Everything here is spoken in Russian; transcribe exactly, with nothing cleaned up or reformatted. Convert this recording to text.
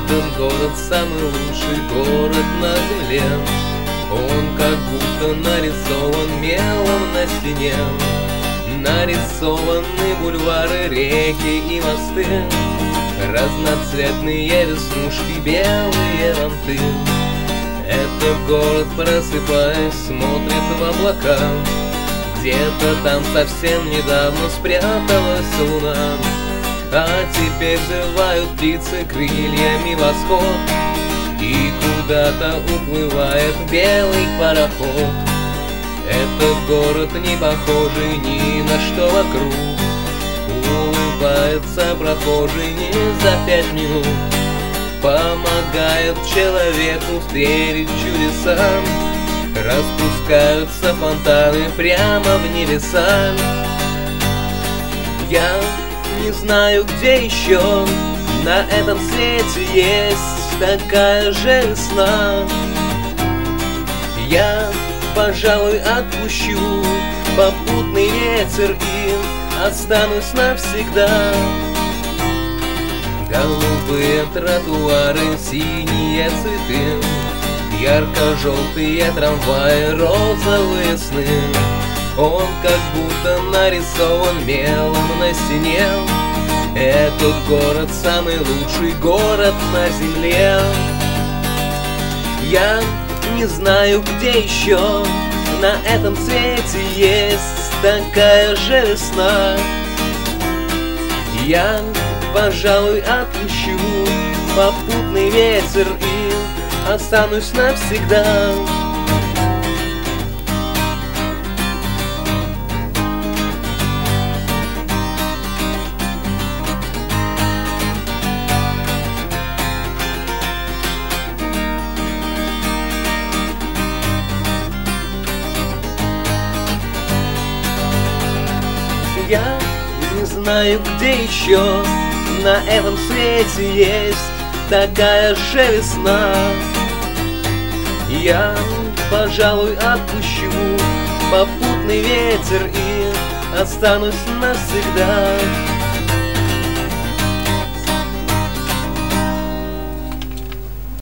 Этот город самый лучший город на земле. Он как будто нарисован мелом на стене. Нарисованы бульвары, реки и мосты, разноцветные веснушки, белые ланты. Этот город, просыпаясь, смотрит в облака. Где-то там совсем недавно спряталась луна, а теперь взрывают птицы крыльями восход, и куда-то уплывает белый пароход. Этот город не похожий ни на что вокруг. Улыбается прохожий не за пять минут, помогает человеку встретить чудеса. Распускаются фонтаны прямо в небеса. Я не знаю, где еще на этом свете есть такая же весна. Я, пожалуй, отпущу попутный ветер и останусь навсегда. Голубые тротуары, синие цветы, ярко-желтые трамваи, розовые сны. Он как будто нарисован мелом на стене. Этот город самый лучший город на земле. Я не знаю, где еще на этом свете есть такая же весна. Я, пожалуй, отпущу попутный ветер и останусь навсегда. Я не знаю, где еще на этом свете есть такая же весна. Я, пожалуй, отпущу попутный ветер и останусь навсегда.